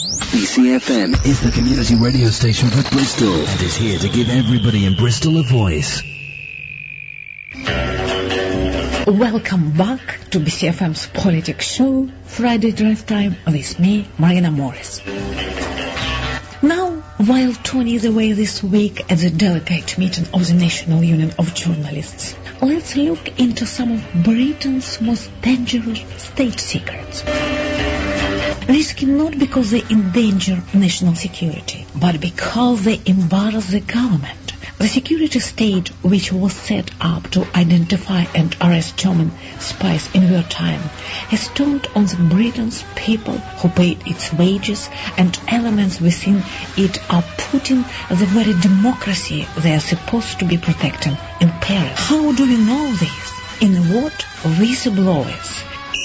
BCFM is the community radio station for Bristol and is here to give everybody in Bristol a voice. Welcome back to BCFM's Politics Show, Friday Drive Time with me, Marina Morris. Now, while Tony is away this week at the delegate meeting of the National Union of Journalists, let's look into some of Britain's most dangerous state secrets. Risky not because they endanger national security, but because they embarrass the government. The security state, which was set up to identify and arrest German spies in wartime, has turned on the Britain's people who paid its wages, and elements within it are putting the very democracy they are supposed to be protecting in peril. How do we know this? In what? Whistleblowers.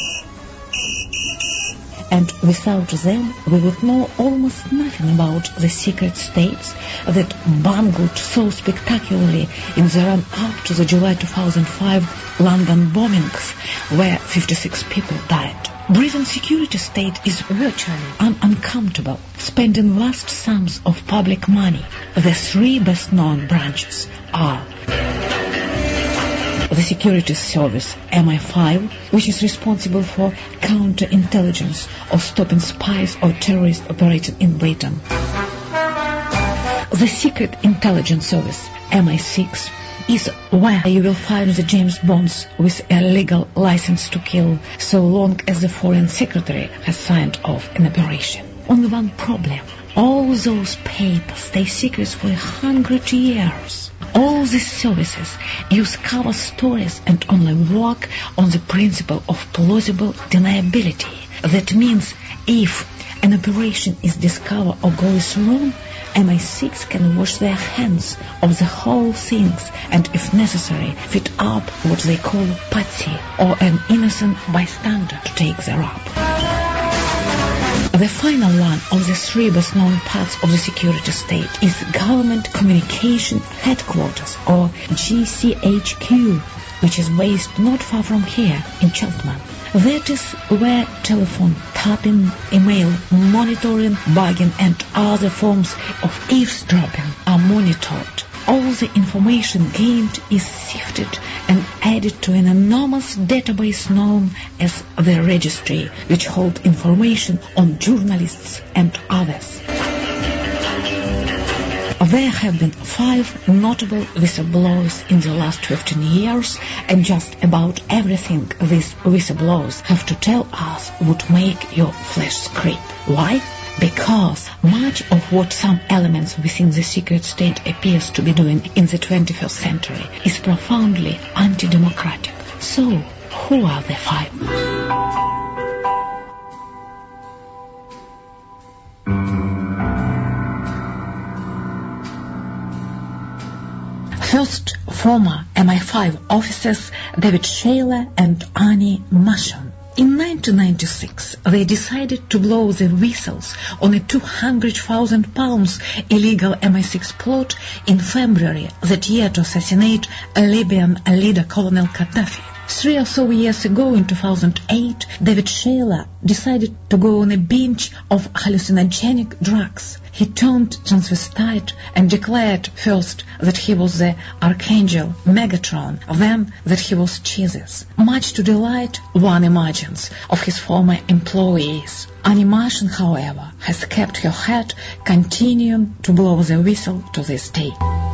And without them, we would know almost nothing about the secret states that bungled so spectacularly in the run-up to the July 2005 London bombings, where 56 people died. Britain's security state is virtually unaccountable, spending vast sums of public money. The three best-known branches are the security service MI5, which is responsible for counterintelligence or stopping spies or terrorists operating in Britain. The secret intelligence service MI6 is where you will find the James Bonds with a legal license to kill, so long as the foreign secretary has signed off an operation. Only one problem: all those papers stay secrets for 100 years. All these services use cover stories and only work on the principle of plausible deniability. That means if an operation is discovered or goes wrong, MI6 can wash their hands of the whole things and, if necessary, fit up what they call patsy, or an innocent bystander, to take the rap. The final one of the three best-known parts of the security state is Government Communication Headquarters, or GCHQ, which is based not far from here in Cheltenham. That is where telephone tapping, email monitoring, bugging and other forms of eavesdropping are monitored. All the information gained is sifted and added to an enormous database known as the Registry, which holds information on journalists and others. There have been 5 notable whistleblowers in the last 15 years, and just about everything these whistleblowers have to tell us would make your flesh scream. Why? Because much of what some elements within the secret state appears to be doing in the 21st century is profoundly anti-democratic. So, who are the 5? First, former MI5 officers David Shayler and Annie Masham. In 1996, they decided to blow the whistles on a £200,000 illegal MI6 plot in February that year to assassinate a Libyan leader, Colonel Gaddafi. 3 or so years ago, in 2008, David Shayler decided to go on a binge of hallucinogenic drugs. He turned transvestite and declared first that he was the Archangel Megatron, then that he was Jesus. Much to delight, one imagines, of his former employees. Annie Masham, however, has kept her head, continuing to blow the whistle to this day.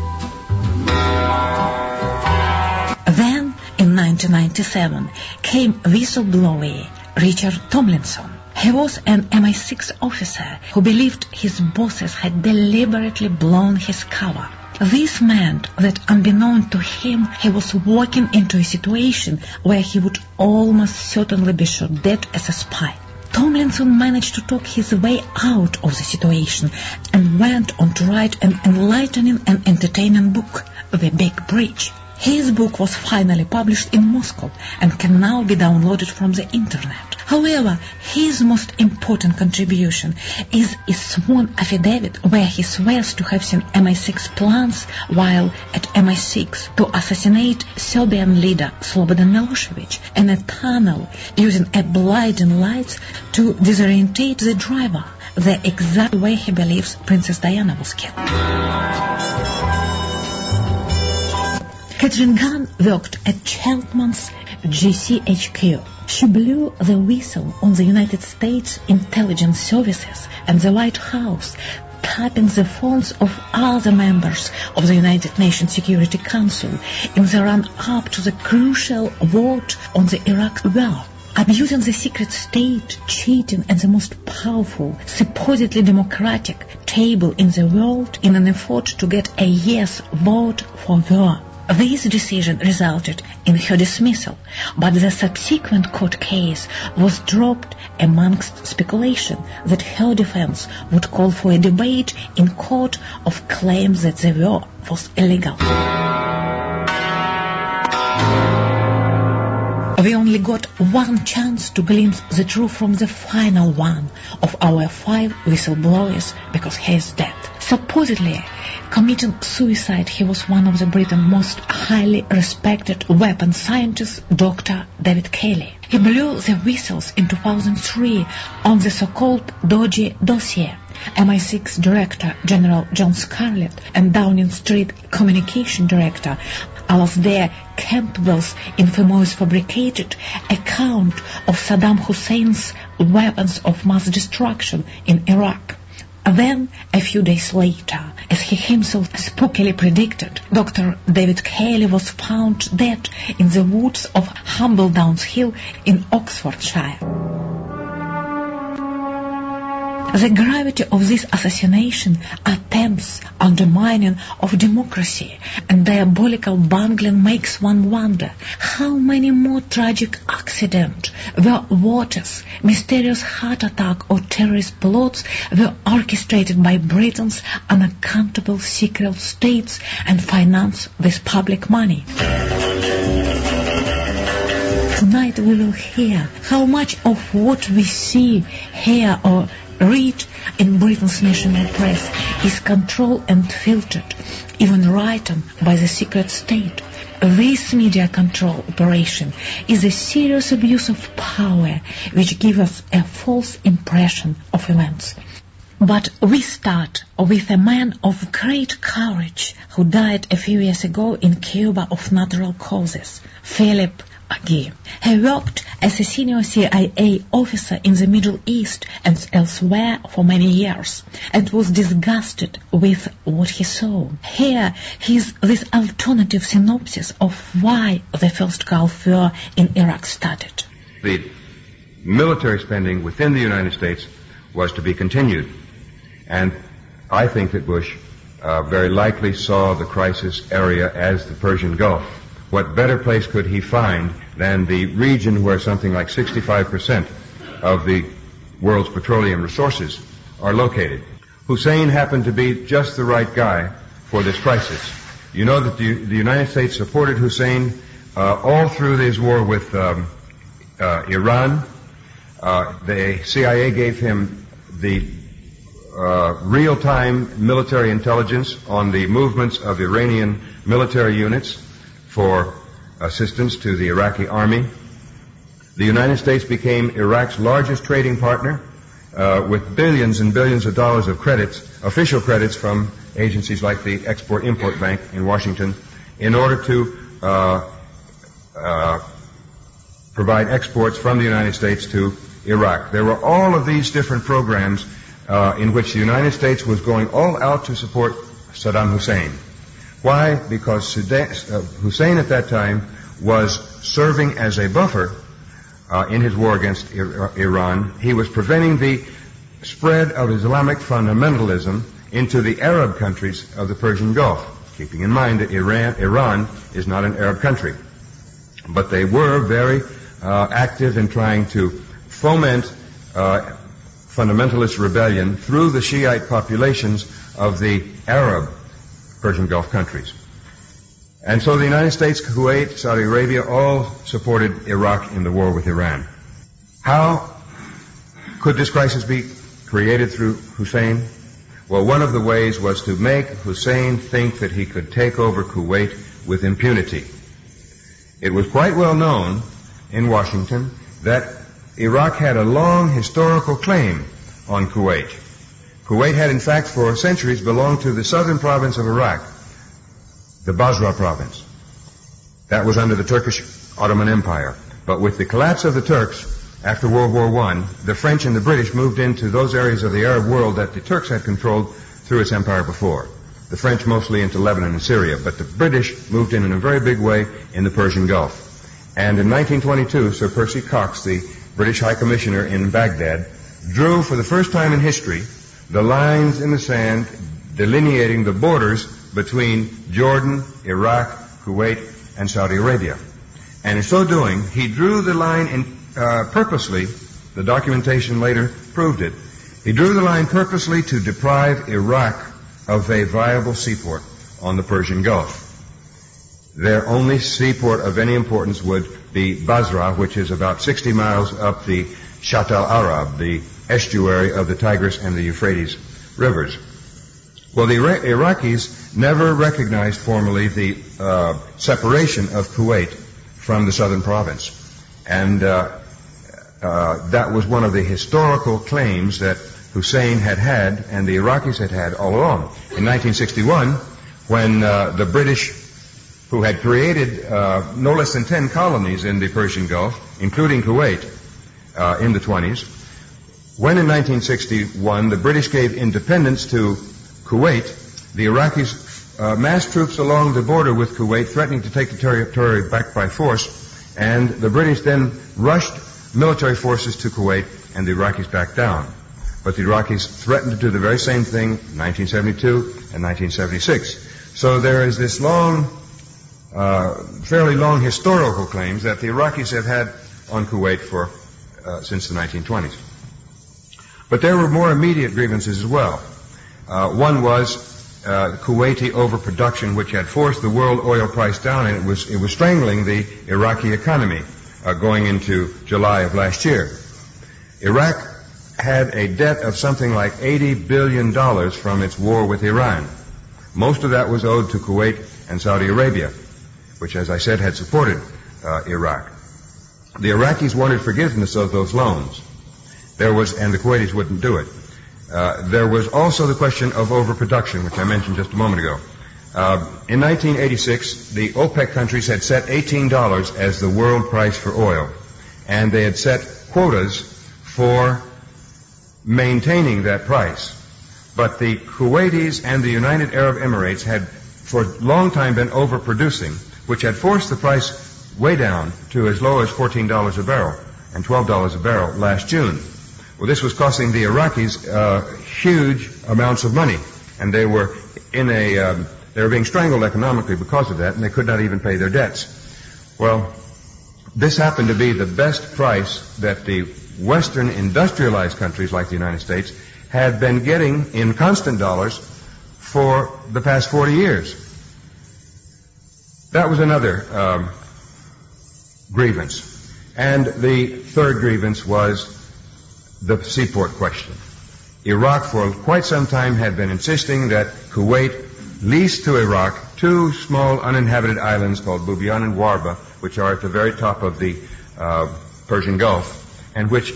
Then, in 1997, came whistleblower Richard Tomlinson. He was an MI6 officer who believed his bosses had deliberately blown his cover. This meant that, unbeknown to him, he was walking into a situation where he would almost certainly be shot dead as a spy. Tomlinson managed to talk his way out of the situation and went on to write an enlightening and entertaining book, The Big Breach. His book was finally published in Moscow and can now be downloaded from the internet. However, his most important contribution is a sworn affidavit where he swears to have seen MI6 plans while at MI6 to assassinate Serbian leader Slobodan Milosevic in a tunnel using a blinding lights to disorientate the driver, the exact way he believes Princess Diana was killed. Katherine Gun worked at Cheltenham's GCHQ. She blew the whistle on the United States intelligence services and the White House, tapping the phones of other members of the United Nations Security Council in the run-up to the crucial vote on the Iraq war. Abusing the secret state, cheating at the most powerful, supposedly democratic table in the world in an effort to get a yes vote for war. This decision resulted in her dismissal, but the subsequent court case was dropped amongst speculation that her defense would call for a debate in court of claims that the war was illegal. We only got one chance to glimpse the truth from the final one of our 5 whistleblowers because he is dead. Supposedly committing suicide, he was one of the Britain's most highly respected weapons scientists, Dr. David Kelly. He blew the whistles in 2003 on the so-called Dodgy dossier. MI6 Director General John Scarlett and Downing Street Communication Director Alasdair Campbell's infamous fabricated account of Saddam Hussein's weapons of mass destruction in Iraq. Then, a few days later, as he himself spookily predicted, Dr. David Kelly was found dead in the woods of Humbledowns Hill in Oxfordshire. The gravity of this assassination attempts undermining of democracy and diabolical bungling makes one wonder how many more tragic accidents were waters, mysterious heart attack or terrorist plots were orchestrated by Britain's unaccountable secret states and financed with public money. Tonight we will hear how much of what we see, hear or read in Britain's national press is controlled and filtered, even written by the secret state. This media control operation is a serious abuse of power which gives us a false impression of events. But we start with a man of great courage who died a few years ago in Cuba of natural causes, Philip Agee. He worked as a senior CIA officer in the Middle East and elsewhere for many years and was disgusted with what he saw. Here is this alternative synopsis of why the first Gulf War in Iraq started. The military spending within the United States was to be continued, and I think that Bush very likely saw the crisis area as the Persian Gulf. What better place could he find than the region where something like 65% of the world's petroleum resources are located? Hussein happened to be just the right guy for this crisis. You know that the United States supported Hussein all through his war with Iran. The CIA gave him the real-time military intelligence on the movements of Iranian military units for assistance to the Iraqi army. The United States became Iraq's largest trading partner with billions and billions of dollars of credits, official credits from agencies like the Export-Import Bank in Washington, in order to provide exports from the United States to Iraq. There were all of these different programs in which the United States was going all out to support Saddam Hussein. Why? Because Hussein at that time was serving as a buffer in his war against Iran. He was preventing the spread of Islamic fundamentalism into the Arab countries of the Persian Gulf, keeping in mind that Iran is not an Arab country. But they were very active in trying to foment fundamentalist rebellion through the Shiite populations of the Arab Persian Gulf countries. And so the United States, Kuwait, Saudi Arabia all supported Iraq in the war with Iran. How could this crisis be created through Hussein? Well, one of the ways was to make Hussein think that he could take over Kuwait with impunity. It was quite well known in Washington that Iraq had a long historical claim on Kuwait. Kuwait had, in fact, for centuries belonged to the southern province of Iraq, the Basra province. That was under the Turkish Ottoman Empire. But with the collapse of the Turks after World War I, the French and the British moved into those areas of the Arab world that the Turks had controlled through its empire before. The French mostly into Lebanon and Syria, but the British moved in a very big way in the Persian Gulf. And in 1922, Sir Percy Cox, the British High Commissioner in Baghdad, drew for the first time in history the lines in the sand delineating the borders between Jordan, Iraq, Kuwait, and Saudi Arabia. And in so doing, he drew the line purposely, the documentation later proved it, he drew the line purposely to deprive Iraq of a viable seaport on the Persian Gulf. Their only seaport of any importance would be Basra, which is about 60 miles up the Shatt al-Arab, the estuary of the Tigris and the Euphrates rivers. Well, the Iraqis never recognized formally the separation of Kuwait from the southern province. And that was one of the historical claims that Hussein had and the Iraqis had all along. In 1961, when the British, who had created no less than 10 colonies in the Persian Gulf, including Kuwait, in the 20s, when in 1961 the British gave independence to Kuwait, the Iraqis massed troops along the border with Kuwait, threatening to take the territory back by force, and the British then rushed military forces to Kuwait, and the Iraqis backed down. But the Iraqis threatened to do the very same thing in 1972 and 1976. So there is this fairly long historical claims that the Iraqis have had on Kuwait since the 1920s. But there were more immediate grievances as well. One was Kuwaiti overproduction, which had forced the world oil price down, and it was strangling the Iraqi economy going into July of last year. Iraq had a debt of something like $80 billion from its war with Iran. Most of that was owed to Kuwait and Saudi Arabia, which, as I said, had supported Iraq. The Iraqis wanted forgiveness of those loans. And the Kuwaitis wouldn't do it. There was also the question of overproduction, which I mentioned just a moment ago. In 1986, the OPEC countries had set $18 as the world price for oil, and they had set quotas for maintaining that price. But the Kuwaitis and the United Arab Emirates had for a long time been overproducing, which had forced the price way down to as low as $14 a barrel and $12 a barrel last June. Well, this was costing the Iraqis huge amounts of money, and they were being strangled economically because of that, and they could not even pay their debts. Well, this happened to be the best price that the Western industrialized countries like the United States had been getting in constant dollars for the past 40 years. That was another grievance. And the third grievance was the seaport question. Iraq for quite some time had been insisting that Kuwait leased to Iraq two small uninhabited islands called Bubiyan and Warba, which are at the very top of the Persian Gulf, and which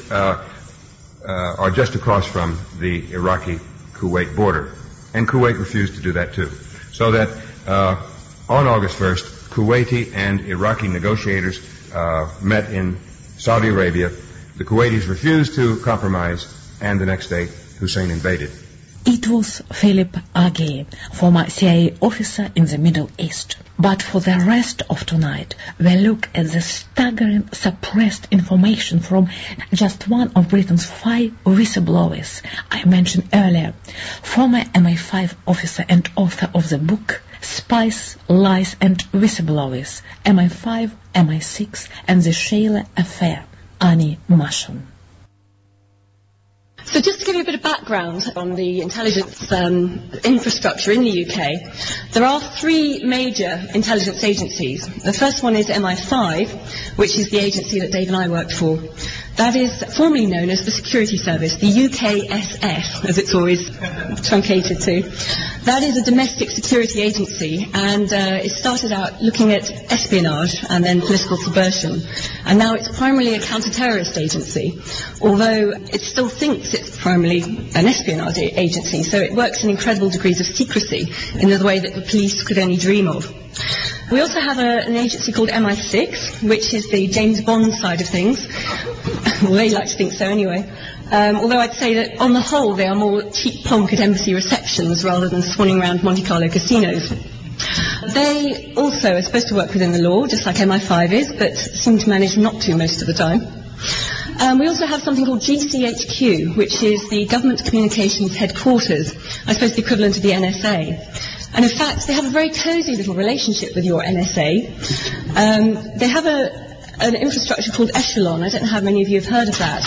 are just across from the Iraqi-Kuwait border. And Kuwait refused to do that too. So that on August 1st, Kuwaiti and Iraqi negotiators met in Saudi Arabia. The Kuwaitis refused to compromise, and the next day Hussein invaded. It was Philip Agee, former CIA officer in the Middle East. But for the rest of tonight, we'll look at the staggering suppressed information from just one of Britain's 5 whistleblowers I mentioned earlier, former MI5 officer and author of the book Spies, Lies and Whistleblowers, MI5, MI6 and the Sheila Affair, Annie Mashon. So just to give you a bit of background on the intelligence infrastructure in the UK, there are three major intelligence agencies. The first one is MI5, which is the agency that Dave and I worked for. That is formerly known as the Security Service, the UKSS, as it's always truncated to. That is a domestic security agency, and it started out looking at espionage and then political subversion. And now it's primarily a counter-terrorist agency, although it still thinks it's primarily an espionage agency, so it works in incredible degrees of secrecy in the way that the police could only dream of. We also have an agency called MI6, which is the James Bond side of things. Well, they like to think so anyway. Although I'd say that on the whole they are more cheap ponk at embassy receptions rather than swanning around Monte Carlo casinos. They also are supposed to work within the law, just like MI5 is, but seem to manage not to most of the time. We also have something called GCHQ, which is the Government Communications Headquarters, I suppose the equivalent of the NSA. And in fact, they have a very cosy little relationship with your NSA. They have an infrastructure called Echelon. I don't know how many of you have heard of that.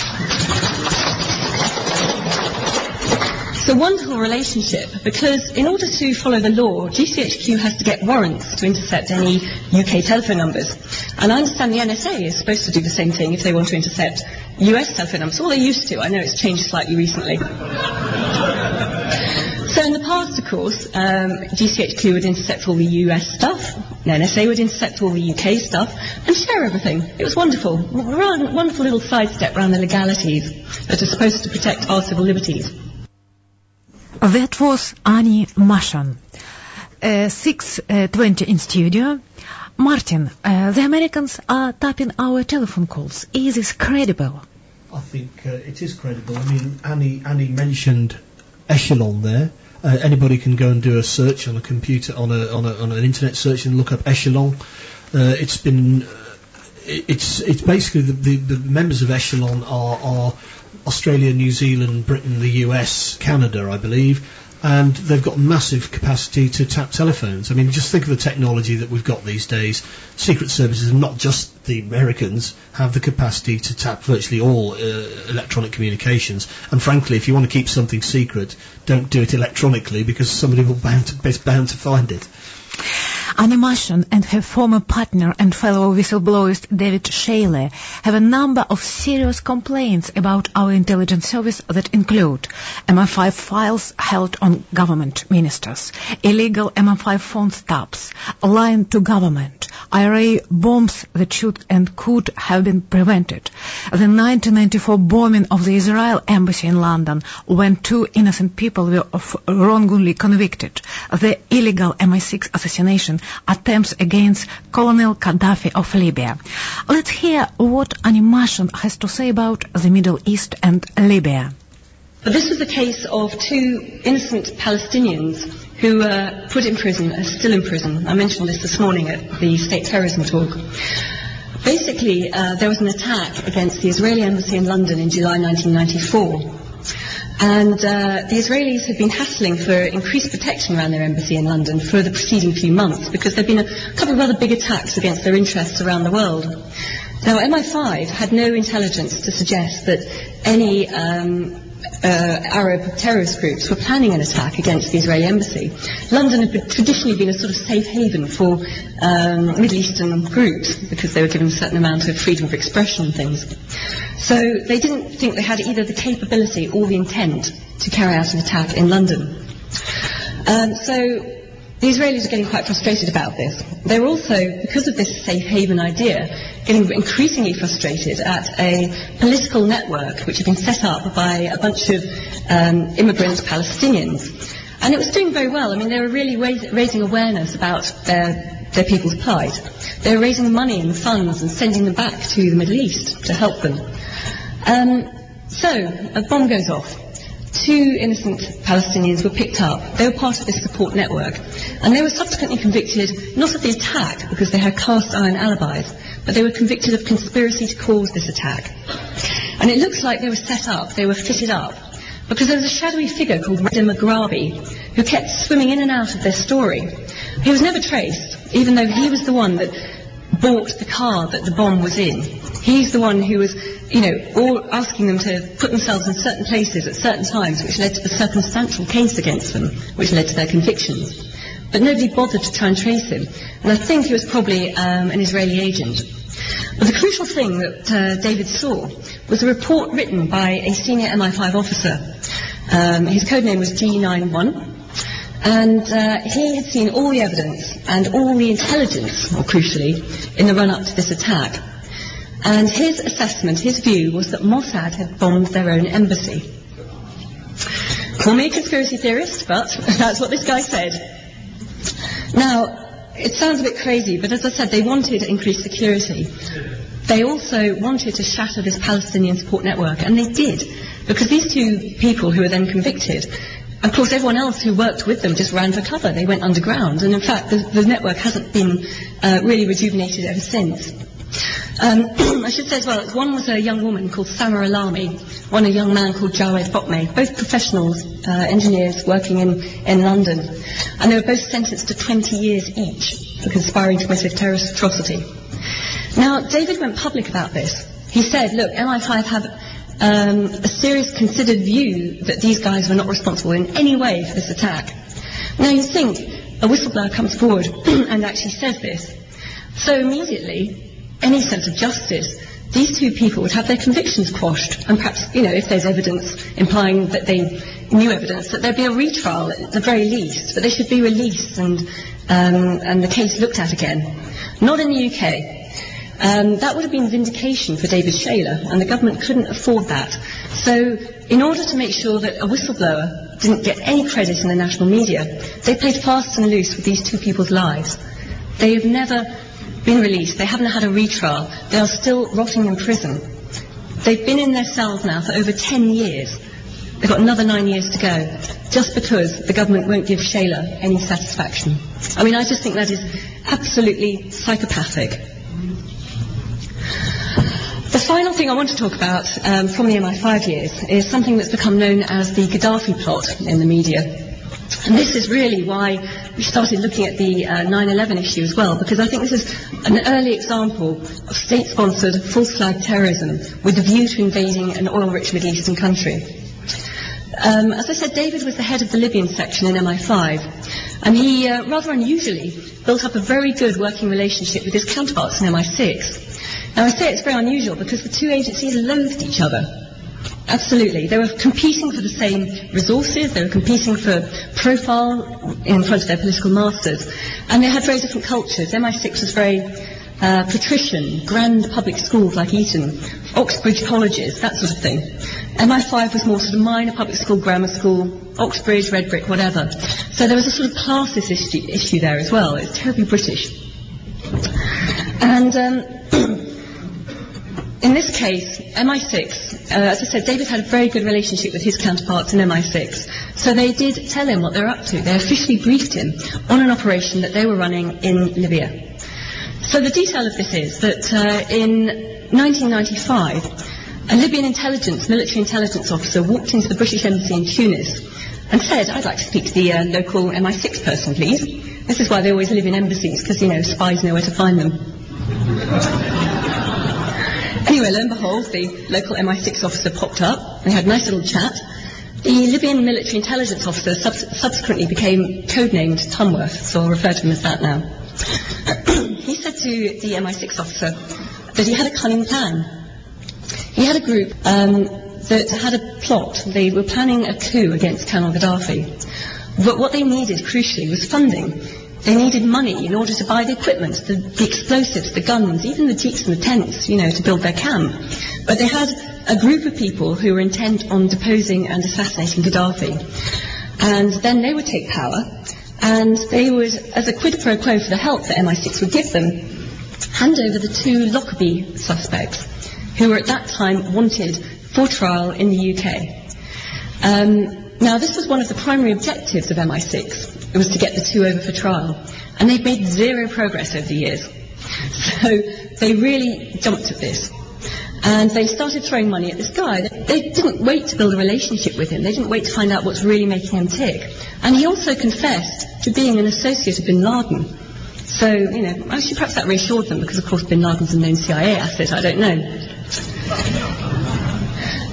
It's a wonderful relationship because in order to follow the law, GCHQ has to get warrants to intercept any UK telephone numbers. And I understand the NSA is supposed to do the same thing if they want to intercept US telephone numbers. Well, they used to. I know it's changed slightly recently. So in the past, of course, GCHQ would intercept all the US stuff, the NSA would intercept all the UK stuff, and share everything. It was wonderful. A wonderful little sidestep around the legalities that are supposed to protect our civil liberties. That was Annie Mashan. 6:20 in studio. Martin, the Americans are tapping our telephone calls. Is this credible? I think it is credible. I mean, Annie mentioned Echelon there. Anybody can go and do a search on a computer, on an internet search, and look up Echelon. It's basically the members of Echelon are Australia, New Zealand, Britain, the US, Canada, I believe, and they've got massive capacity to tap telephones. I mean, just think of the technology that we've got these days. Secret services, and not just the Americans, have the capacity to tap virtually all electronic communications. And frankly, if you want to keep something secret, don't do it electronically, because somebody will be bound to find it. Annie Mashan and her former partner and fellow whistleblowist David Shaler have a number of serious complaints about our intelligence service that include MI5 files held on government ministers, illegal MI5 phone taps, lying to government, IRA bombs that should and could have been prevented, the 1994 bombing of the Israel embassy in London when 2 innocent people were wrongly convicted, the illegal MI6 assassination attempts against Colonel Gaddafi of Libya. Let's hear what Annie Mashan has to say about the Middle East and Libya. But this was the case of 2 innocent Palestinians who were put in prison, are still in prison. I mentioned this morning at the state terrorism talk. Basically, there was an attack against the Israeli embassy in London in July 1994. And the Israelis have been hassling for increased protection around their embassy in London for the preceding few months because there have been a couple of other big attacks against their interests around the world. Now, MI5 had no intelligence to suggest that any Arab terrorist groups were planning an attack against the Israeli embassy. London had traditionally been a sort of safe haven for Middle Eastern groups because they were given a certain amount of freedom of expression and things. So they didn't think they had either the capability or the intent to carry out an attack in London. So the Israelis are getting quite frustrated about this. They're also, because of this safe haven idea, getting increasingly frustrated at a political network which had been set up by a bunch of immigrant Palestinians. And it was doing very well. I mean, they were really raising awareness about their people's plight. They were raising money and funds and sending them back to the Middle East to help them. So a bomb goes off. 2 innocent Palestinians were picked up. They were part of this support network. And they were subsequently convicted, not of the attack, because they had cast iron alibis, but they were convicted of conspiracy to cause this attack. And it looks like they were set up, they were fitted up, because there was a shadowy figure called Reda Maghrabi, who kept swimming in and out of their story. He was never traced, even though he was the one that bought the car that the bomb was in. He's the one who was all asking them to put themselves in certain places at certain times, which led to the circumstantial case against them, which led to their convictions. But nobody bothered to try and trace him. And I think he was probably an Israeli agent. But the crucial thing that David saw was a report written by a senior MI5 officer. His code name was G91. And he had seen all the evidence and all the intelligence, more crucially, in the run-up to this attack. And his assessment, his view, was that Mossad had bombed their own embassy. Call me a conspiracy theorist, but that's what this guy said. Now, it sounds a bit crazy, but as I said, they wanted increased security. They also wanted to shatter this Palestinian support network, and they did, because these two people who were then convicted, of course, everyone else who worked with them just ran for cover. They went underground, and in fact, the network hasn't been really rejuvenated ever since. I should say as well, one was a young woman called Samar Alami, one a young man called Jawed Botmeh, both professionals, engineers working in London, and they were both sentenced to 20 years each for conspiring to commit a terrorist atrocity. Now, David went public about this. He said, look, MI5 have a serious considered view that these guys were not responsible in any way for this attack. Now, you think a whistleblower comes forward and actually says this, so immediately, any sense of justice, these two people would have their convictions quashed, and perhaps, if there's evidence implying that they knew evidence, that there'd be a retrial at the very least, but they should be released and the case looked at again. Not in the UK. That would have been vindication for David Shayler, and the government couldn't afford that. So, in order to make sure that a whistleblower didn't get any credit in the national media, they played fast and loose with these two people's lives. They have never been released. They haven't had a retrial. They are still rotting in prison. They've been in their cells now for over 10 years. They've got another 9 years to go, just because the government won't give Shayler any satisfaction. I mean, I just think that is absolutely psychopathic. The final thing I want to talk about from the MI5 years is something that's become known as the Gaddafi plot in the media. And this is really why we started looking at the 9/11 issue as well, because I think this is an early example of state-sponsored false flag terrorism with a view to invading an oil-rich Middle Eastern country. As I said, David was the head of the Libyan section in MI5, and he rather unusually built up a very good working relationship with his counterparts in MI6. Now, I say it's very unusual because the two agencies loathed each other. Absolutely. They were competing for the same resources, they were competing for profile in front of their political masters, and they had very different cultures. MI6 was very patrician, grand public schools like Eton, Oxbridge colleges, that sort of thing. MI5 was more sort of minor public school, grammar school, Oxbridge, Red Brick, whatever. So there was a sort of classist issue there as well. It was terribly British. And in this case, MI6, as I said, David had a very good relationship with his counterparts in MI6. So they did tell him what they were up to. They officially briefed him on an operation that they were running in Libya. So the detail of this is that in 1995, a Libyan military intelligence officer walked into the British embassy in Tunis and said, I'd like to speak to the local MI6 person, please. This is why they always live in embassies, because, spies know where to find them. Anyway, lo and behold, the local MI6 officer popped up. They had a nice little chat. The Libyan military intelligence officer subsequently became codenamed Tunworth, so I'll refer to him as that now. He said to the MI6 officer that he had a cunning plan. He had a group that had a plot. They were planning a coup against Colonel Gaddafi. But what they needed, crucially, was funding. They needed money in order to buy the equipment, the explosives, the guns, even the jeeps and the tents, to build their camp. But they had a group of people who were intent on deposing and assassinating Gaddafi. And then they would take power, and they would, as a quid pro quo for the help that MI6 would give them, hand over the two Lockerbie suspects, who were at that time wanted for trial in the UK. Now, this was one of the primary objectives of MI6. It was to get the two over for trial. And they've made zero progress over the years. So they really jumped at this. And they started throwing money at this guy. They didn't wait to build a relationship with him. They didn't wait to find out what's really making him tick. And he also confessed to being an associate of bin Laden. So, actually perhaps that reassured them, because of course bin Laden's a known CIA asset, I don't know.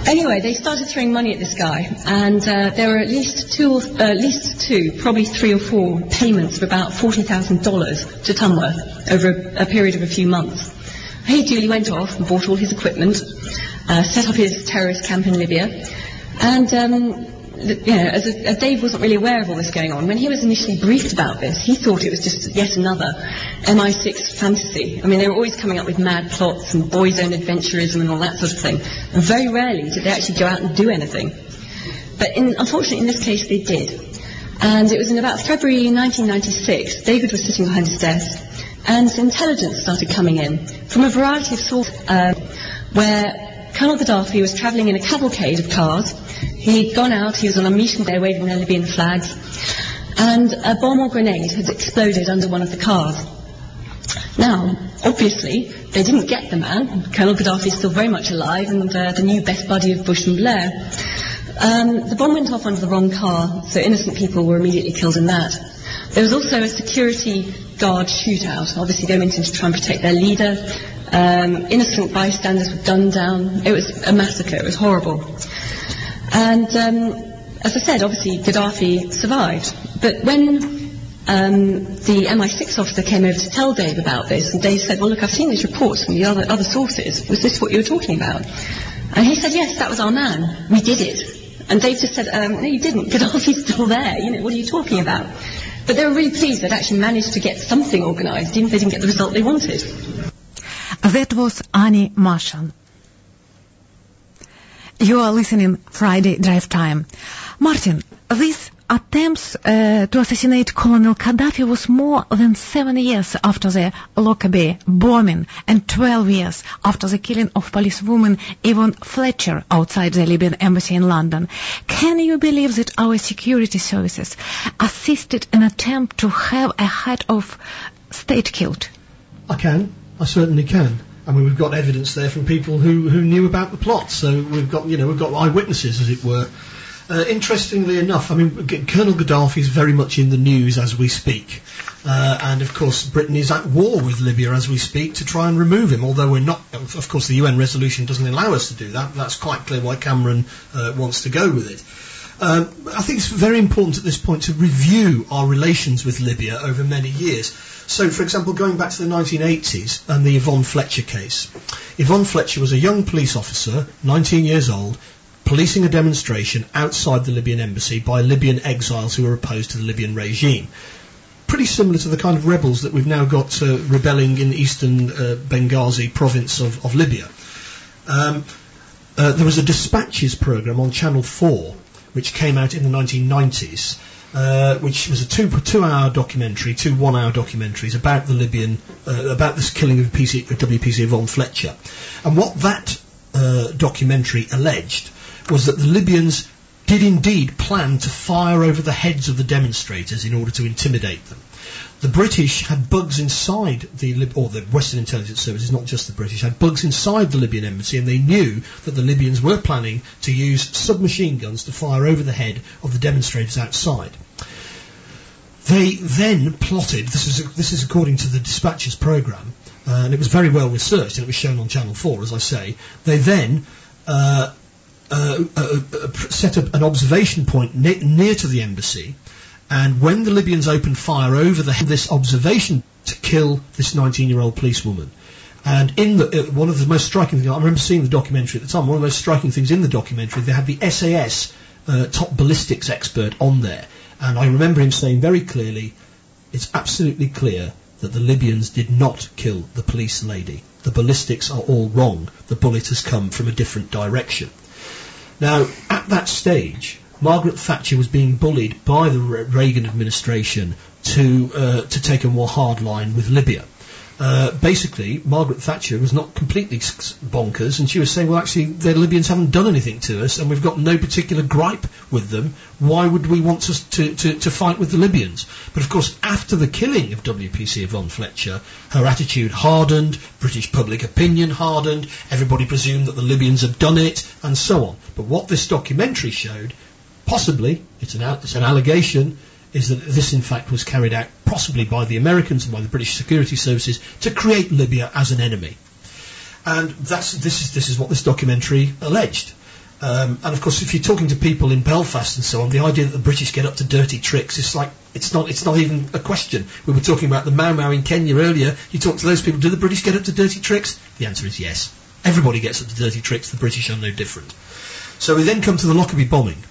Anyway, they started throwing money at this guy, and there were at least two, probably 3 or 4 payments of about $40,000 to Tunworth over a period of a few months. He duly went off and bought all his equipment, set up his terrorist camp in Libya, and as Dave wasn't really aware of all this going on, when he was initially briefed about this, he thought it was just yet another MI6 fantasy. I mean, they were always coming up with mad plots and boys' own adventurism and all that sort of thing. And very rarely did they actually go out and do anything. But unfortunately, in this case, they did. And it was in about February 1996, David was sitting behind his desk, and intelligence started coming in from a variety of sources, where Colonel Gaddafi was travelling in a cavalcade of cars. He'd gone out, he was on a meeting there waving their Libyan flags, and a bomb or grenade had exploded under one of the cars. Now, obviously, they didn't get the man. Colonel Gaddafi is still very much alive, and the new best buddy of Bush and Blair. The bomb went off under the wrong car, so innocent people were immediately killed in that. There was also a security guard shootout. Obviously, they went in to try and protect their leader. Innocent bystanders were gunned down. It was a massacre. It was horrible. And as I said, obviously Gaddafi survived. But when the MI6 officer came over to tell Dave about this, and Dave said, well, look, I've seen these reports from the other sources. Was this what you were talking about? And he said, yes, that was our man. We did it. And Dave just said, no, you didn't. Gaddafi's still there. What are you talking about? But they were really pleased they'd actually managed to get something organised, even if they didn't get the result they wanted. That was Annie Marshall. You are listening Friday Drive Time. Martin, this attempts to assassinate Colonel Gaddafi was more than 7 years after the Lockerbie bombing and 12 years after the killing of policewoman Yvonne Fletcher outside the Libyan embassy in London. Can you believe that our security services assisted an attempt to have a head of state killed? I can. I certainly can. I mean, we've got evidence there from people who knew about the plot. So we've got eyewitnesses, as it were. Interestingly enough, I mean, Colonel Gaddafi is very much in the news as we speak. And, of course, Britain is at war with Libya as we speak to try and remove him, although we're not. Of course, the UN resolution doesn't allow us to do that. That's quite clear why Cameron wants to go with it. I think it's very important at this point to review our relations with Libya over many years. So, for example, going back to the 1980s and the Yvonne Fletcher case. Yvonne Fletcher was a young police officer, 19 years old, policing a demonstration outside the Libyan embassy by Libyan exiles who were opposed to the Libyan regime. Pretty similar to the kind of rebels that we've now got rebelling in eastern Benghazi province of Libya. There was a Dispatches programme on Channel 4 which came out in the 1990s, which was a two-hour documentary, 2 one-hour documentaries about the Libyan, about this killing of WPC Yvonne Fletcher. And what that documentary alleged was that the Libyans did indeed plan to fire over the heads of the demonstrators in order to intimidate them. The British had bugs inside the Western Intelligence Services, not just the British, had bugs inside the Libyan embassy, and they knew that the Libyans were planning to use submachine guns to fire over the head of the demonstrators outside. They then plotted, this is according to the Dispatches programme, and it was very well researched, and it was shown on Channel 4, as I say. They then set up an observation point near to the embassy, and when the Libyans opened fire over this observation to kill this 19-year-old policewoman. And in one of the most striking things, I remember seeing the documentary at the time, one of the most striking things in the documentary, they had the SAS top ballistics expert on there. And I remember him saying very clearly, it's absolutely clear that the Libyans did not kill the police lady. The ballistics are all wrong. The bullet has come from a different direction. Now, at that stage, Margaret Thatcher was being bullied by the Reagan administration to take a more hard line with Libya. Basically, Margaret Thatcher was not completely bonkers, and she was saying, well, actually, the Libyans haven't done anything to us, and we've got no particular gripe with them. Why would we want us to fight with the Libyans? But, of course, after the killing of WPC Yvonne Fletcher, her attitude hardened, British public opinion hardened, everybody presumed that the Libyans had done it, and so on. But what this documentary showed, possibly, it's an allegation, is that this in fact was carried out possibly by the Americans and by the British security services to create Libya as an enemy. And this is what this documentary alleged. And of course, if you're talking to people in Belfast and so on, the idea that the British get up to dirty tricks is like, it's not even a question. We were talking about the Mau Mau in Kenya earlier. You talk to those people, do the British get up to dirty tricks? The answer is yes. Everybody gets up to dirty tricks. The British are no different. So we then come to the Lockerbie bombing.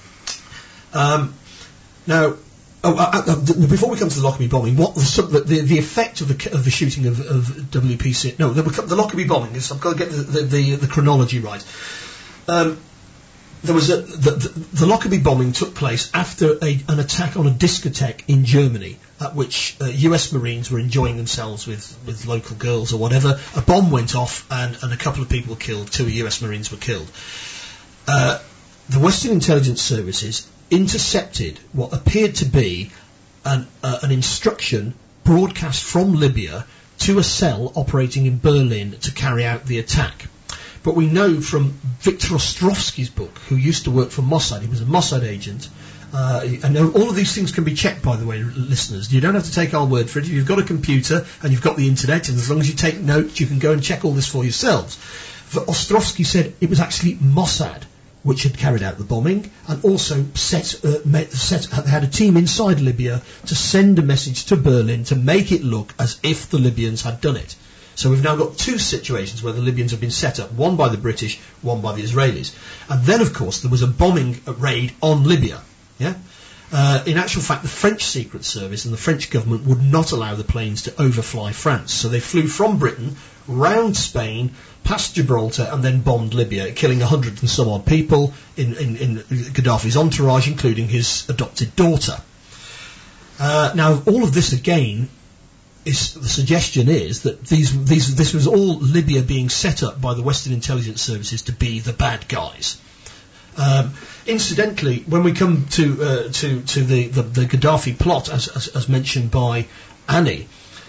Before we come to the Lockerbie bombing, what the effect of the shooting of WPC? No, the Lockerbie bombing. I've got to get the chronology right. There was the Lockerbie bombing took place after an attack on a discotheque in Germany, at which US Marines were enjoying themselves with local girls or whatever. A bomb went off and a couple of people were killed. 2 US Marines were killed. The Western intelligence services intercepted what appeared to be an instruction broadcast from Libya to a cell operating in Berlin to carry out the attack. But we know from Viktor Ostrovsky's book, who used to work for Mossad, he was a Mossad agent, and all of these things can be checked, by the way, listeners. You don't have to take our word for it. If you've got a computer and you've got the internet, and as long as you take notes, you can go and check all this for yourselves. Ostrovsky said it was actually Mossad which had carried out the bombing, and also had a team inside Libya to send a message to Berlin to make it look as if the Libyans had done it. So we've now got 2 situations where the Libyans have been set up, one by the British, one by the Israelis. And then, of course, there was a bombing raid on Libya. Yeah. In actual fact, the French Secret Service and the French government would not allow the planes to overfly France. So they flew from Britain, round Spain, past Gibraltar, and then bombed Libya, killing 100 and some odd people in Gaddafi's entourage, including his adopted daughter. Now, all of this, again, the suggestion is that this was all Libya being set up by the Western intelligence services to be the bad guys. Incidentally, when we come to the Gaddafi plot, as mentioned by Annie,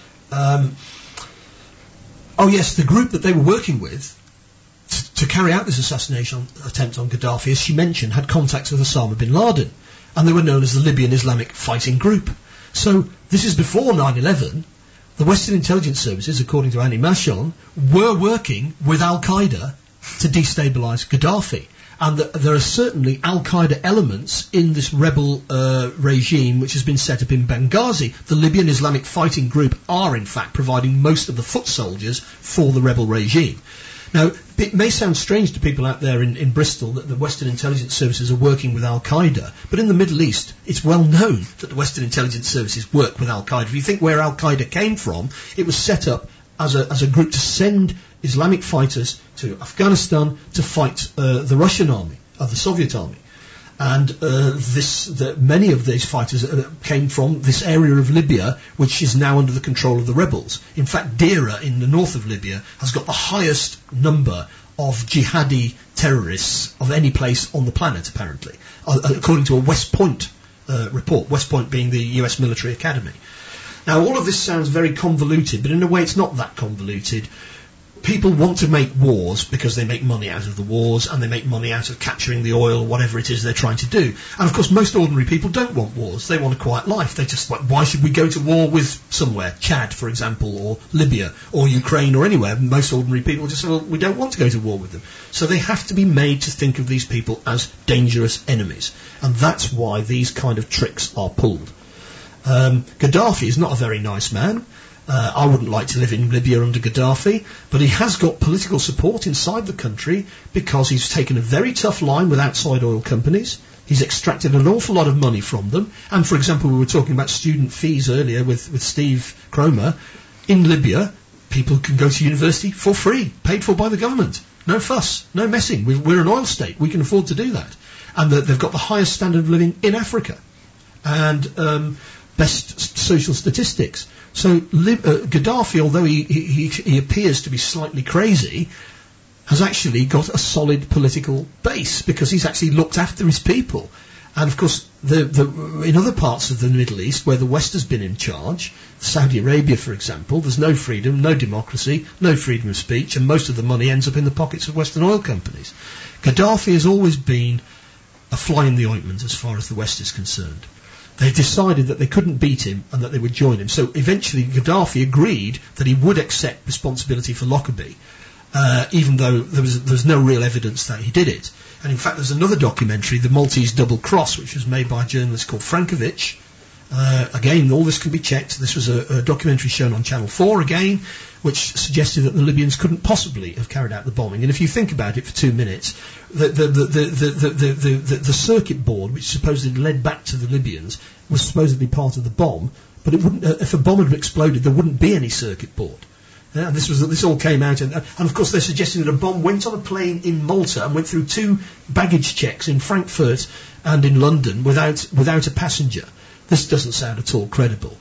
the group that they were working with to carry out this assassination attempt on Gaddafi, as she mentioned, had contacts with Osama bin Laden, and they were known as the Libyan Islamic Fighting Group. So this is before 9/11. The Western intelligence services, according to Annie Machon, were working with Al-Qaeda to destabilise Gaddafi. And there are certainly Al-Qaeda elements in this rebel regime which has been set up in Benghazi. The Libyan Islamic Fighting Group are, in fact, providing most of the foot soldiers for the rebel regime. Now, it may sound strange to people out there in Bristol that the Western intelligence services are working with Al-Qaeda, but in the Middle East, it's well known that the Western intelligence services work with Al-Qaeda. If you think where Al-Qaeda came from, it was set up as a group to send Islamic fighters to Afghanistan to fight the Russian army, the Soviet army. And many of these fighters came from this area of Libya, which is now under the control of the rebels. In fact, Deira, in the north of Libya, has got the highest number of jihadi terrorists of any place on the planet, apparently, according to a West Point report, West Point being the US military academy. Now, all of this sounds very convoluted, but in a way it's not that convoluted. People want to make wars because they make money out of the wars, and they make money out of capturing the oil, whatever it is they're trying to do. And of course, most ordinary people don't want wars. They want a quiet life. They just like, why should we go to war with somewhere? Chad, for example, or Libya, or Ukraine, or anywhere. Most ordinary people just say, well, we don't want to go to war with them. So they have to be made to think of these people as dangerous enemies. And that's why these kind of tricks are pulled. Gaddafi is not a very nice man. I wouldn't like to live in Libya under Gaddafi, but he has got political support inside the country because he's taken a very tough line with outside oil companies. He's extracted an awful lot of money from them. And, for example, we were talking about student fees earlier with Steve Cromer. In Libya, people can go to university for free, paid for by the government. No fuss, no messing. We're an oil state. We can afford to do that. And they've got the highest standard of living in Africa. And best social statistics. So Gaddafi, although he appears to be slightly crazy, has actually got a solid political base because he's actually looked after his people. And of course, in other parts of the Middle East where the West has been in charge, Saudi Arabia, for example, there's no freedom, no democracy, no freedom of speech, and most of the money ends up in the pockets of Western oil companies. Gaddafi has always been a fly in the ointment as far as the West is concerned. They decided that they couldn't beat him and that they would join him. So eventually Gaddafi agreed that he would accept responsibility for Lockerbie. even though there was no real evidence that he did it. And in fact, there's another documentary, The Maltese Double Cross, which was made by a journalist called Frankovic. Again, all this can be checked. This was a documentary shown on Channel 4 again, which suggested that the Libyans couldn't possibly have carried out the bombing. And if you think about it for 2 minutes, the circuit board, which supposedly led back to the Libyans, was supposedly part of the bomb. But it wouldn't. If a bomb had exploded, there wouldn't be any circuit board. Yeah, and this all came out, and of course they're suggesting that a bomb went on a plane in Malta and went through 2 baggage checks in Frankfurt and in London without a passenger. This doesn't sound at all credible.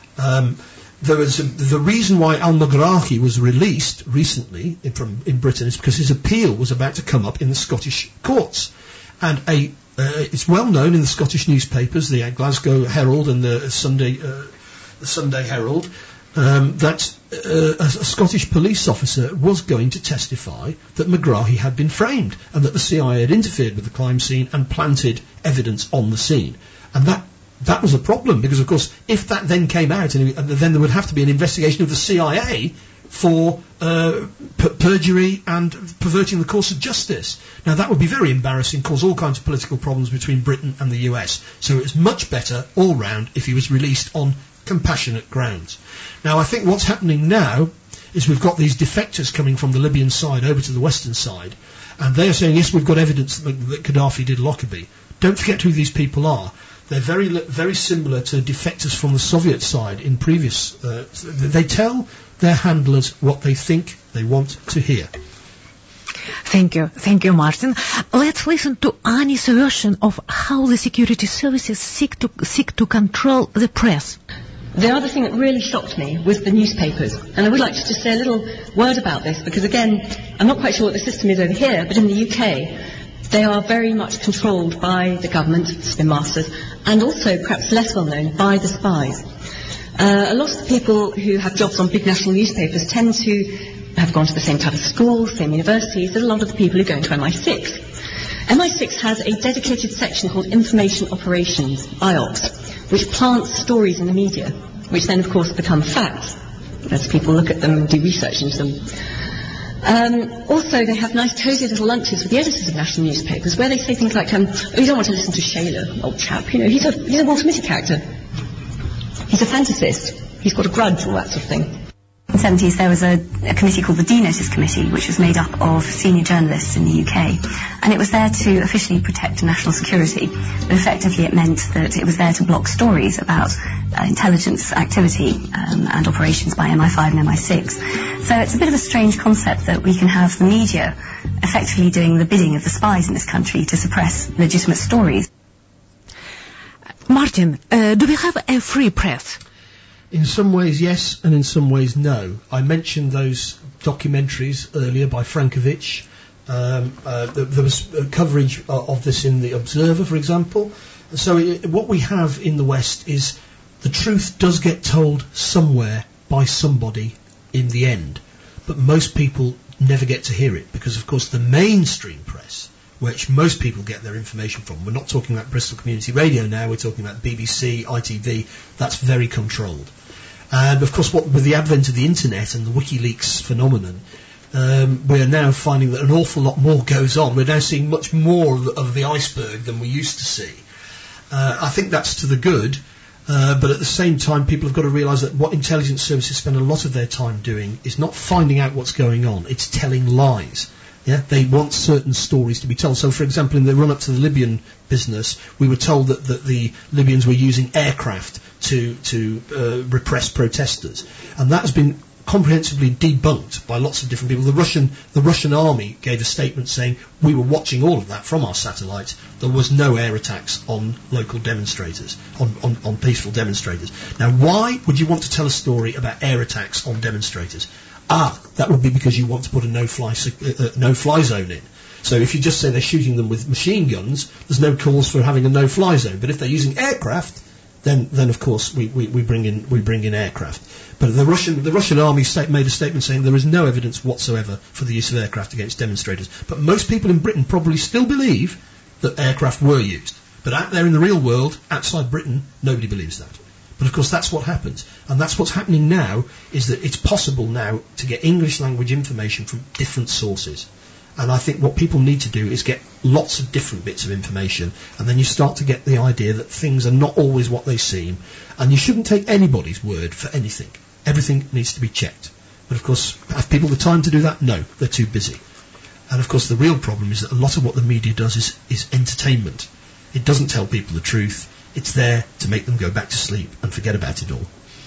The reason why al-Megrahi was released recently in Britain is because his appeal was about to come up in the Scottish courts, and it's well known in the Scottish newspapers, the Glasgow Herald and the Sunday Herald, that a Scottish police officer was going to testify that Megrahi had been framed and that the CIA had interfered with the crime scene and planted evidence on the scene. And that was a problem, because of course if that then came out, and then there would have to be an investigation of the CIA for perjury and perverting the course of justice. Now that would be very embarrassing, cause all kinds of political problems between Britain and the US. So it's much better all round if he was released on compassionate grounds. Now I think what's happening now is we've got these defectors coming from the Libyan side over to the western side, and they are saying, yes, we've got evidence that Gaddafi did Lockerbie. Don't forget who these people are. They're very similar to defectors from the Soviet side in previous... they tell their handlers what they think they want to hear. Thank you, Martin. Let's listen to Annie's version of how the security services seek to control the press. The other thing that really shocked me was the newspapers. And I would like to just say a little word about this, because again, I'm not quite sure what the system is over here, but in the UK, they are very much controlled by the government, the spin masters, and also, perhaps less well known, by the spies. A lot of the people who have jobs on big national newspapers tend to have gone to the same type of schools, same universities, as a lot of the people who go into MI6. MI6 has a dedicated section called Information Operations, IOPS, which plants stories in the media, which then, of course, become facts, as people look at them and do research into them. Also, they have nice cosy little lunches with the editors of national newspapers, where they say things like, you don't want to listen to Shayla, old chap, he's a Walter Mitty character. He's a fantasist. He's got a grudge, all that sort of thing. In the 70s, there was a committee called the D-Notice Committee, which was made up of senior journalists in the UK. And it was there to officially protect national security. But effectively, it meant that it was there to block stories about intelligence activity and operations by MI5 and MI6. So it's a bit of a strange concept that we can have the media effectively doing the bidding of the spies in this country to suppress legitimate stories. Martin, do we have a free press? In some ways, yes, and in some ways, no. I mentioned those documentaries earlier by Frankovic. There was coverage of this in The Observer, for example. So what we have in the West is the truth does get told somewhere by somebody in the end. But most people never get to hear it because, of course, the mainstream press, which most people get their information from, we're not talking about Bristol Community Radio now, we're talking about BBC, ITV, that's very controlled. And of course, with the advent of the internet and the WikiLeaks phenomenon, we're now finding that an awful lot more goes on. We're now seeing much more of the iceberg than we used to see. I think that's to the good, but at the same time, people have got to realise that what intelligence services spend a lot of their time doing is not finding out what's going on, it's telling lies. Yeah, they want certain stories to be told. So, for example, in the run-up to the Libyan business, we were told that the Libyans were using aircraft to repress protesters, and that has been comprehensively debunked by lots of different people. The Russian army gave a statement saying we were watching all of that from our satellites. There was no air attacks on local demonstrators, on peaceful demonstrators. Now, why would you want to tell a story about air attacks on demonstrators? That would be because you want to put a no-fly zone in. So if you just say they're shooting them with machine guns, there's no cause for having a no-fly zone. But if they're using aircraft, then of course we bring in aircraft. But the Russian army made a statement saying there is no evidence whatsoever for the use of aircraft against demonstrators. But most people in Britain probably still believe that aircraft were used. But out there in the real world, outside Britain, nobody believes that. But of course that's what happens. And that's what's happening now, is that it's possible now to get English language information from different sources. And I think what people need to do is get lots of different bits of information, and then you start to get the idea that things are not always what they seem, and you shouldn't take anybody's word for anything. Everything needs to be checked. But of course, have people the time to do that? No, they're too busy. And of course the real problem is that a lot of what the media does is entertainment. It doesn't tell people the truth. It's there to make them go back to sleep and forget about it all.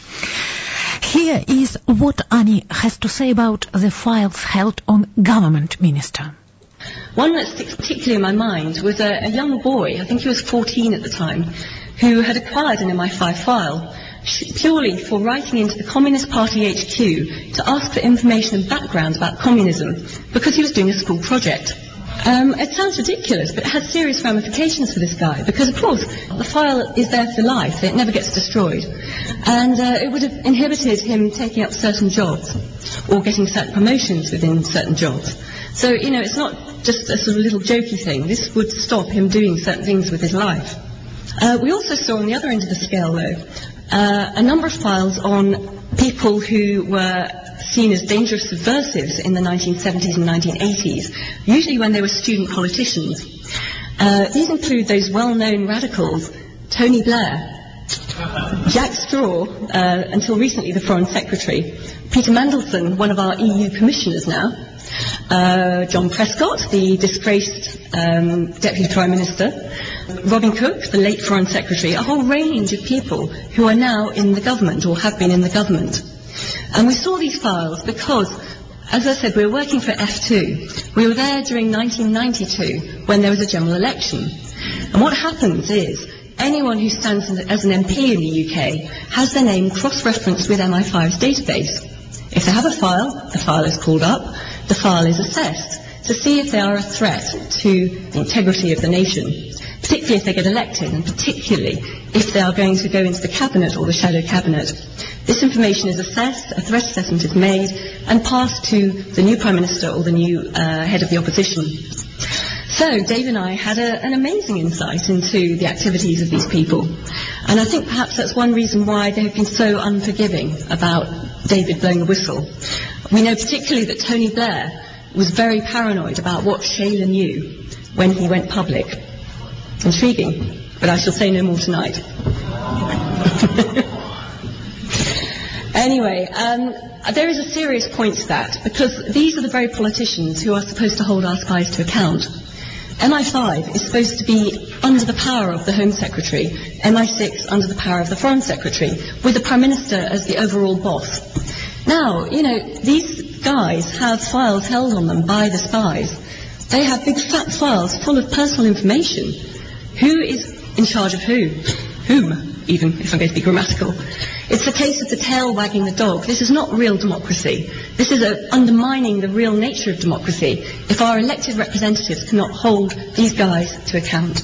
Here is what Annie has to say about the files held on government minister. One that sticks particularly in my mind was a young boy, I think he was 14 at the time, who had acquired an MI5 file purely for writing into the Communist Party HQ to ask for information and background about communism because he was doing a school project. It sounds ridiculous, but it has serious ramifications for this guy because, of course, the file is there for life. It never gets destroyed. And it would have inhibited him taking up certain jobs or getting certain promotions within certain jobs. So, it's not just a sort of little jokey thing. This would stop him doing certain things with his life. We also saw on the other end of the scale, though, a number of files on people who were seen as dangerous subversives in the 1970s and 1980s, usually when they were student politicians. These include those well-known radicals, Tony Blair, Jack Straw, until recently the Foreign Secretary, Peter Mandelson, one of our EU commissioners now, John Prescott, the disgraced Deputy Prime Minister, Robin Cook, the late Foreign Secretary, a whole range of people who are now in the government or have been in the government. And we saw these files because, as I said, we were working for F2. We were there during 1992 when there was a general election. And what happens is anyone who stands as an MP in the UK has their name cross-referenced with MI5's database. If they have a file, the file is called up, the file is assessed to see if they are a threat to the integrity of the nation, particularly if they get elected and particularly if they are going to go into the cabinet or the shadow cabinet. This information is assessed, a threat assessment is made and passed to the new Prime Minister or the new head of the opposition. So Dave and I had an amazing insight into the activities of these people, and I think perhaps that's one reason why they have been so unforgiving about David blowing the whistle. We know particularly that Tony Blair was very paranoid about what Shayla knew when he went public. Intriguing, but I shall say no more tonight. Anyway, there is a serious point to that, because these are the very politicians who are supposed to hold our spies to account. MI5 is supposed to be under the power of the Home Secretary, MI6 under the power of the Foreign Secretary, with the Prime Minister as the overall boss. Now, these guys have files held on them by the spies. They have big fat files full of personal information. Who is in charge of who? Whom, even, if I'm going to be grammatical. It's a case of the tail wagging the dog. This is not real democracy. This is undermining the real nature of democracy if our elected representatives cannot hold these guys to account.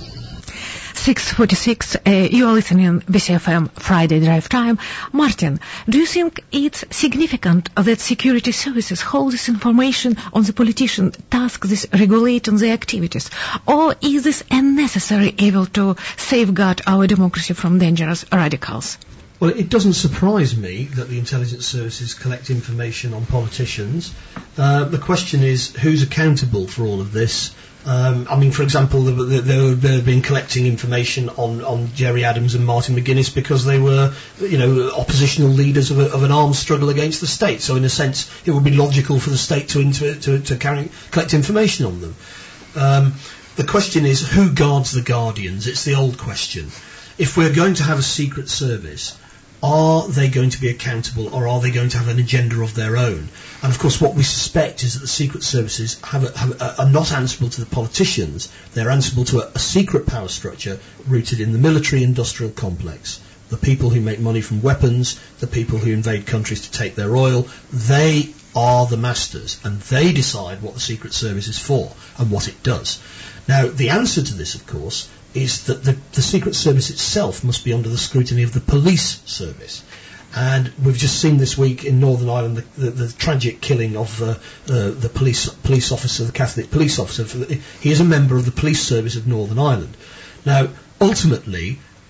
6:46, you are listening BCFM Friday Drive Time. Martin, do you think it's significant that security services hold this information on the politician tasked with regulating their activities? Or is this a necessary evil to safeguard our democracy from dangerous radicals? Well, it doesn't surprise me that the intelligence services collect information on politicians. The question is, who's accountable for all of this? For example, they've been collecting information on Jerry Adams and Martin McGuinness because they were, oppositional leaders of an armed struggle against the state. So, in a sense, it would be logical for the state to collect information on them. The question is, who guards the guardians? It's the old question. If we're going to have a secret service, are they going to be accountable, or are they going to have an agenda of their own? And of course what we suspect is that the secret services are not answerable to the politicians. They're answerable to a secret power structure rooted in the military-industrial complex. The people who make money from weapons, the people who invade countries to take their oil, they are the masters, and they decide what the secret service is for and what it does. Now, the answer to this, of course, is that the Secret Service itself must be under the scrutiny of the police service. And we've just seen this week in Northern Ireland the tragic killing of the police officer, the Catholic police officer. He is a member of the police service of Northern Ireland. Now, ultimately,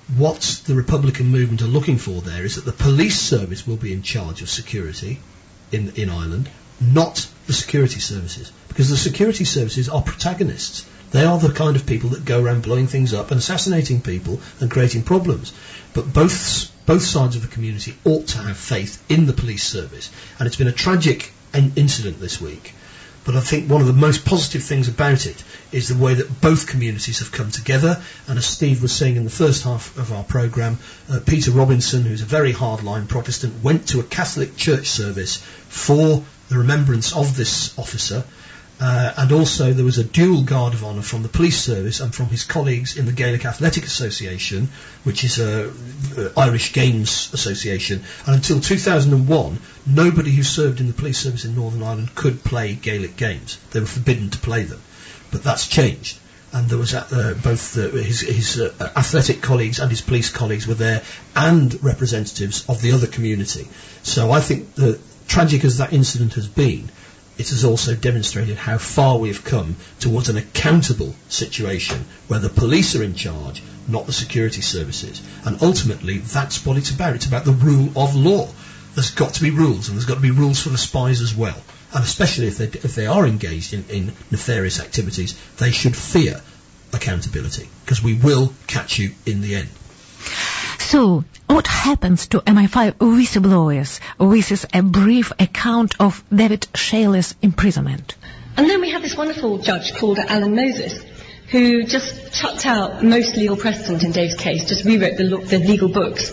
what the Republican movement are looking for there is that the police service will be in charge of security in Ireland, not the security services, because the security services are protagonists. They are the kind of people that go around blowing things up and assassinating people and creating problems. But both sides of the community ought to have faith in the police service. And it's been a tragic incident this week. But I think one of the most positive things about it is the way that both communities have come together. And as Steve was saying in the first half of our programme, Peter Robinson, who's a very hardline Protestant, went to a Catholic church service for the remembrance of this officer. And also there was a dual guard of honour from the police service and from his colleagues in the Gaelic Athletic Association, which is a Irish Games Association. And until 2001, nobody who served in the police service in Northern Ireland could play Gaelic games. They were forbidden to play them. But that's changed. And there was both his athletic colleagues and his police colleagues were there, and representatives of the other community. So I think that, tragic as that incident has been, it has also demonstrated how far we have come towards an accountable situation where the police are in charge, not the security services. And ultimately, that's what it's about. It's about the rule of law. There's got to be rules, and there's got to be rules for the spies as well. And especially if they are engaged in nefarious activities, they should fear accountability, because we will catch you in the end. So, what happens to MI5 whistleblowers? This is a brief account of David Shayler's imprisonment. And then we have this wonderful judge called Alan Moses, who just chucked out most legal precedent in Dave's case, just rewrote the legal books.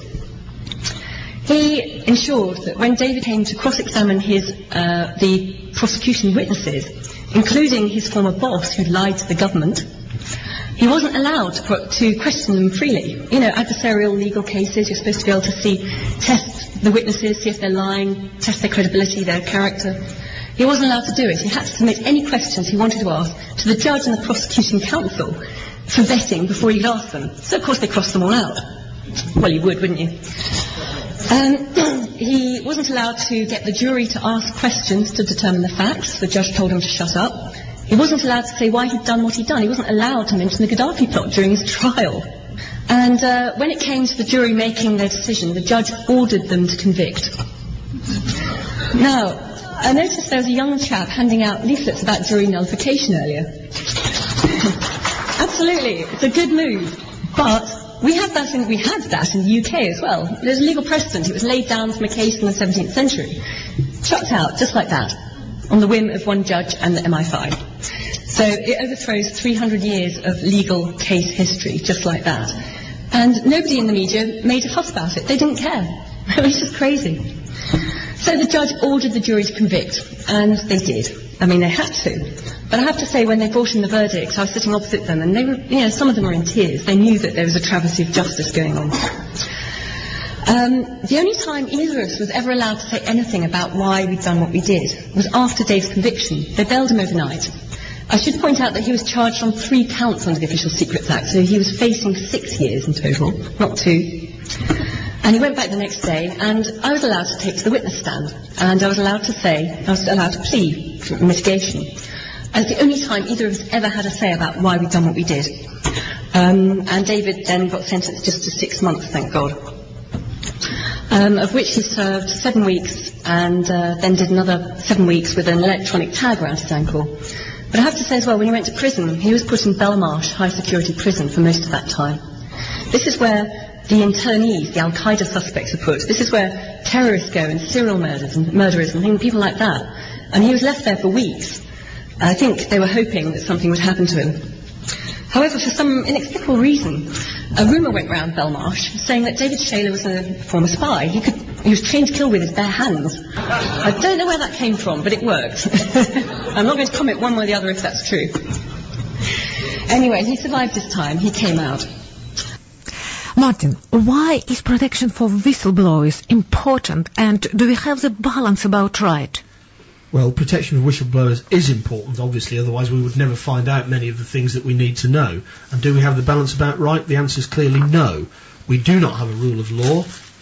He ensured that when David came to cross-examine the prosecution witnesses, including his former boss who lied to the government, he wasn't allowed to question them freely. You know, adversarial legal cases, you're supposed to be able to test the witnesses, see if they're lying, test their credibility, their character. He wasn't allowed to do it. He had to submit any questions he wanted to ask to the judge and the prosecution counsel for vetting before he could ask them. So, of course, they crossed them all out. Well, you would, wouldn't you? He wasn't allowed to get the jury to ask questions to determine the facts. The judge told him to shut up. He wasn't allowed to say why he'd done what he'd done. He wasn't allowed to mention the Gaddafi plot during his trial. And when it came to the jury making their decision, the judge ordered them to convict. Now, I noticed there was a young chap handing out leaflets about jury nullification earlier. Absolutely, it's a good move. But we had that in the UK as well. There's a legal precedent. It was laid down from a case in the 17th century. Chucked out, just like that, on the whim of one judge and the MI5. So it overthrows 300 years of legal case history, just like that. And nobody in the media made a fuss about it. They didn't care. It was just crazy. So the judge ordered the jury to convict, and they did. I mean, they had to. But I have to say, when they brought in the verdict, I was sitting opposite them, and they were, some of them were in tears. They knew that there was a travesty of justice going on. The only time either of us was ever allowed to say anything about why we'd done what we did was after Dave's conviction. They bailed him overnight. I should point out that he was charged on 3 counts under the Official Secrets Act, so he was facing 6 years in total, not 2. And he went back the next day, and I was allowed to take to the witness stand, and I was allowed to plead for mitigation. As the only time either of us ever had a say about why we'd done what we did. And David then got sentenced just to 6 months, thank God. Of which he served 7 weeks, and then did another 7 weeks with an electronic tag around his ankle. But I have to say as well, when he went to prison, he was put in Belmarsh High Security Prison for most of that time. This is where the internees, the Al-Qaeda suspects, are put. This is where terrorists go, and serial murderers and people like that. And he was left there for weeks. I think they were hoping that something would happen to him. However, for some inexplicable reason, a rumour went round Belmarsh saying that David Shayler was a former spy. He was trained to kill with his bare hands. I don't know where that came from, but it worked. I'm not going to comment one way or the other if that's true. Anyway, he survived this time. He came out. Martin, why is protection for whistleblowers important, and do we have the balance about right? Well, protection of whistleblowers is important, obviously, otherwise we would never find out many of the things that we need to know. And do we have the balance about right? The answer is clearly no. We do not have a rule of law.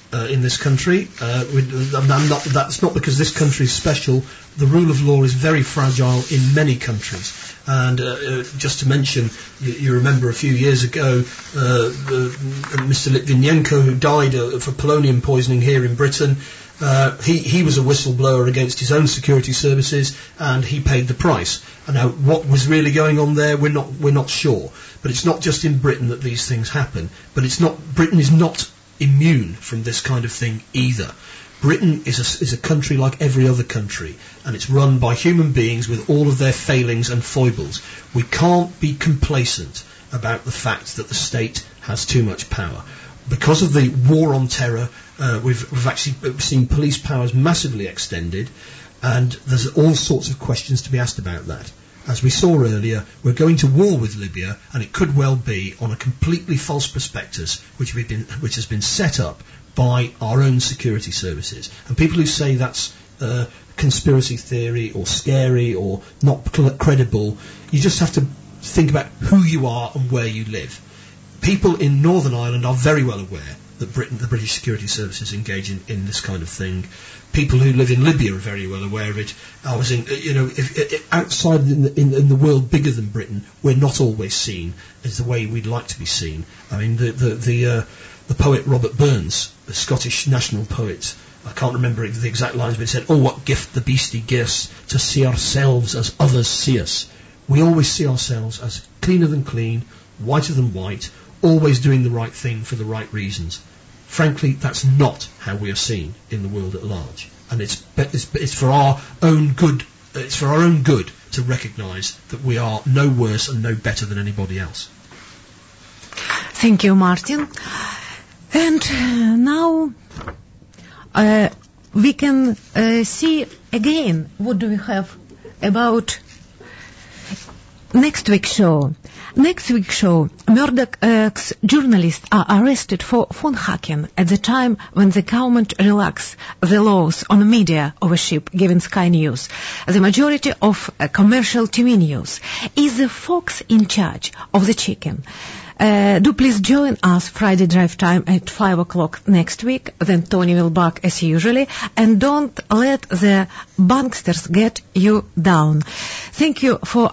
in this country. That's not because this country is special. The rule of law is very fragile in many countries. And just to mention, you remember a few years ago, Mr. Litvinenko, who died for polonium poisoning here in Britain, he was a whistleblower against his own security services, and he paid the price. And now, what was really going on there, we're not sure. But it's not just in Britain that these things happen. But Britain is not immune from this kind of thing either. Britain is a country like every other country, and it's run by human beings with all of their failings and foibles. We can't be complacent about the fact that the state has too much power. Because of the war on terror, we've actually seen police powers massively extended, and there's all sorts of questions to be asked about that. As we saw earlier, we're going to war with Libya, and it could well be on a completely false prospectus, which has been set up by our own security services. And people who say that's conspiracy theory or scary or not credible, you just have to think about who you are and where you live. People in Northern Ireland are very well aware that the British security services engage in this kind of thing. People who live in Libya are very well aware of it. I was outside in the world bigger than Britain, we're not always seen as the way we'd like to be seen. I mean, the poet Robert Burns, the Scottish national poet, I can't remember the exact lines, but he said, "Oh, what gift the beastie gives to see ourselves as others see us." We always see ourselves as cleaner than clean, whiter than white, always doing the right thing for the right reasons. Frankly, that's not how we are seen in the world at large, and it's for our own good. It's for our own good to recognise that we are no worse and no better than anybody else. Thank you, Martin. And now we can see again what do we have about next week's show. Next week's show, Murdoch's journalists are arrested for phone hacking at the time when the government relaxed the laws on media ownership given Sky News. The majority of commercial TV news. Is the fox in charge of the chicken? Do please join us Friday drive time at 5 o'clock next week. Then Tony will back as usually. And don't let the banksters get you down. Thank you for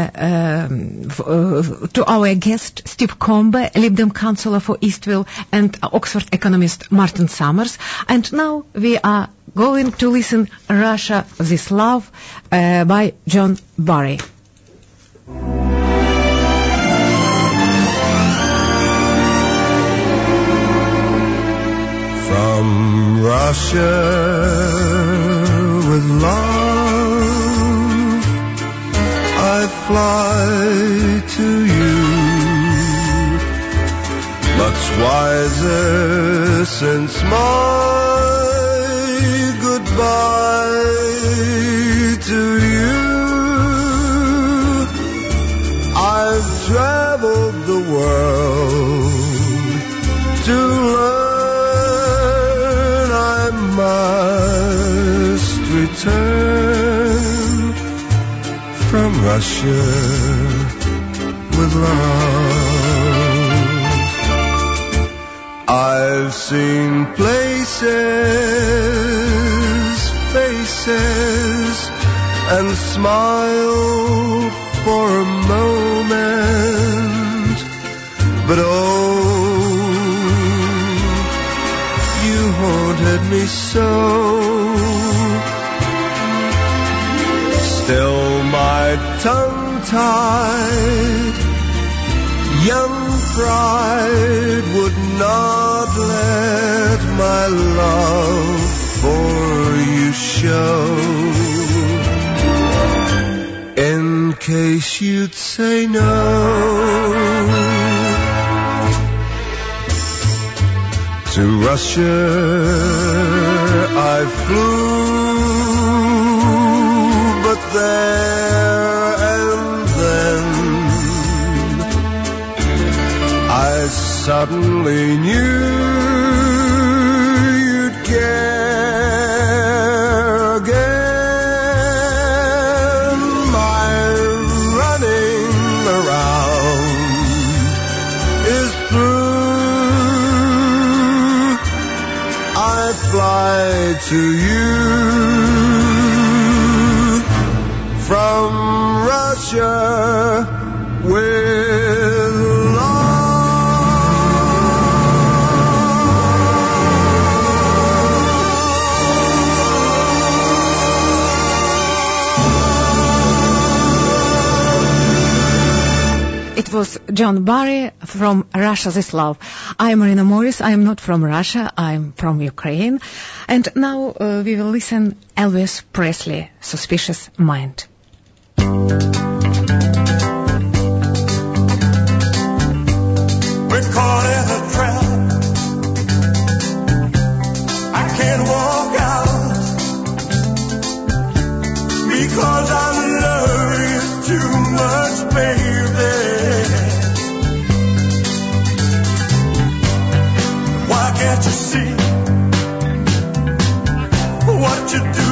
to our guest Steve Combe, Lib Dem councillor for Eastville, and Oxford economist Martin Summers. And now we are going to listen Russia This Love by John Barry. From Russia with love, I fly to you, much wiser since my goodbye to you. I've traveled the world to learn must return from Russia with love. I've seen places, faces, and smiled for a moment, but haunted me so. Still my tongue-tied young pride would not let my love for you show. In case you'd say no, to Russia I flew, but there and then I suddenly knew you'd care again. My running around is through. I fly to you from Russia with love. It was John Barry from Russia This Love. I'm Marina Morris. I'm not from Russia. I'm from Ukraine. And now we will listen Elvis Presley, Suspicious Mind. We're caught in a trap. I can't walk out because I love you too much, baby. Why can't you see what you do?